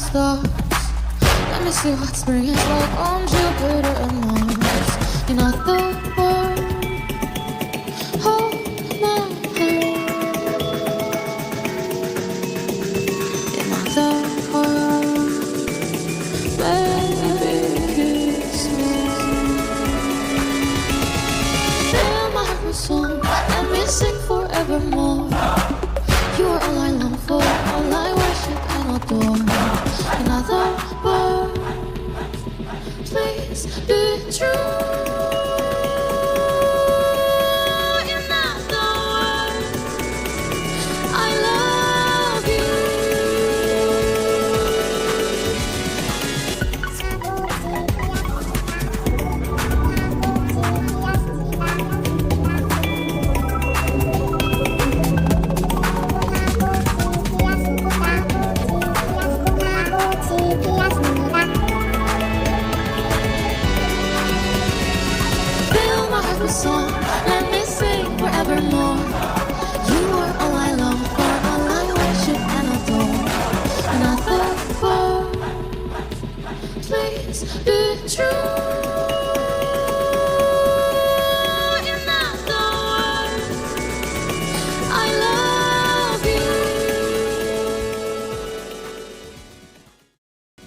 stars. Let me see what spring is like on Jupiter and Mars. You're not the world. Hold my hand. You're not the world. Baby, kiss me. Fill my heart with song. Let me sing forevermore. You are all I long for, all I worship and adore. Another word, please be true. Another word, I love you. Song, let me sing forevermore. You are all I long for, all I worship and adore. Another word, please be true.